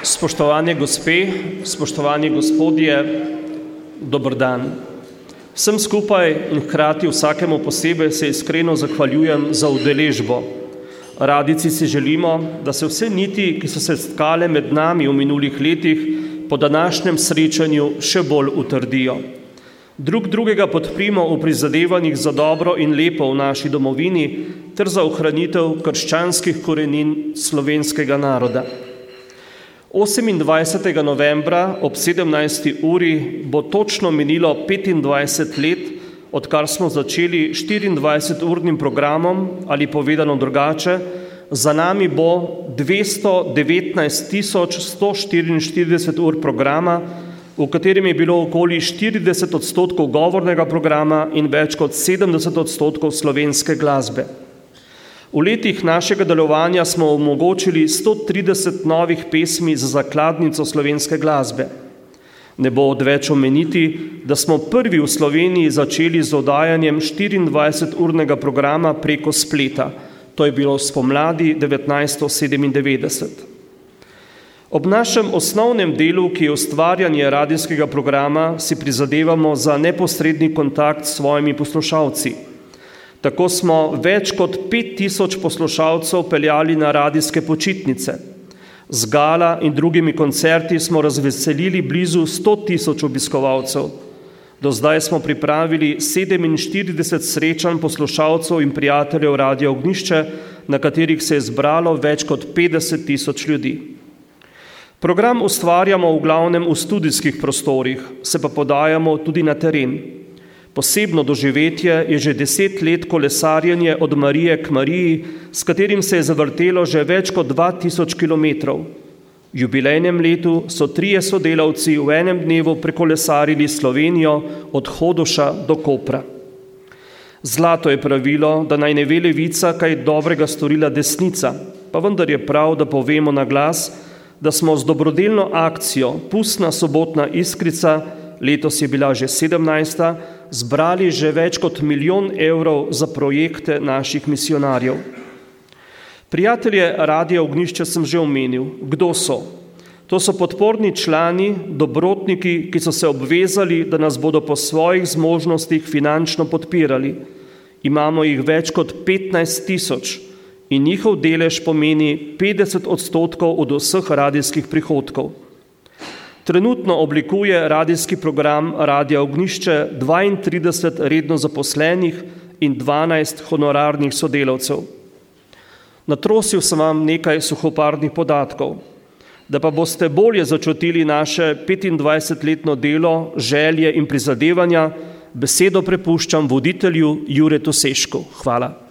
Spoštovane gospe, spoštovani gospodje, dober dan. Vsem skupaj in hkrati vsakemu posebej se iskreno zahvaljujem za udeležbo. Radici si želimo, da se vse niti, ki so se stkale med nami v minulih letih, po današnjem srečanju še bolj utrdijo. Drug drugega podprimo v prizadevanjih za dobro in lepo v naši domovini ter za ohranitev krščanskih korenin slovenskega naroda. 28. novembra ob 17. uri bo točno minilo 25 let, odkar smo začeli 24-urnim programom, ali povedano drugače, za nami bo 219.144 ur programa, v katerem je bilo okoli 40% govornega programa in več kot 70% slovenske glasbe. V letih našega delovanja smo omogočili 130 novih pesmi za zakladnico slovenske glasbe. Ne bo odveč omeniti, da smo prvi v Sloveniji začeli z oddajanjem 24-urnega programa preko spleta. To je bilo spomladi 1997. Ob našem osnovnem delu, ki je ustvarjanje radijskega programa, si prizadevamo za neposredni kontakt s svojimi poslušalci. Tako smo več kot 5000 poslušalcev peljali na radijske počitnice. Z gala in drugimi koncerti smo razveselili blizu 100.000 obiskovalcev. Do zdaj smo pripravili 47 srečanj poslušalcev in prijateljev Radia Ognjišče, na katerih se je zbralo več kot 50.000 ljudi. Program ustvarjamo v glavnem v studijskih prostorih, se pa podajamo tudi na teren. Posebno doživetje je že 10 let kolesarjenje od Marije k Mariji, s katerim se je zavrtelo že več kot 2000 kilometrov. V jubilejnem letu so 3 sodelavci v enem dnevu prekolesarili Slovenijo od Hodoša do Kopra. Zlato je pravilo, da naj ne ve levica, kaj dobrega storila desnica, pa vendar je prav, da povemo na glas, da smo z dobrodelno akcijo Pustna sobotna iskrica, letos je bila že 17., zbrali že več kot 1 milijon evrov za projekte naših misionarjev. Prijatelje Radia Ognjišče sem že omenil. Kdo so? To so podporni člani, dobrotniki, ki so se obvezali, da nas bodo po svojih zmožnostih finančno podpirali. Imamo jih več kot 15.000 in njihov delež pomeni 50% od vseh radijskih prihodkov. Trenutno oblikuje radijski program Radia Ognjišče 32 redno zaposlenih in 12 honorarnih sodelavcev. Natrosil sem vam nekaj suhoparnih podatkov. Da pa boste bolje začutili naše 25-letno delo, želje in prizadevanja, besedo prepuščam voditelju Juretu Sešku. Hvala.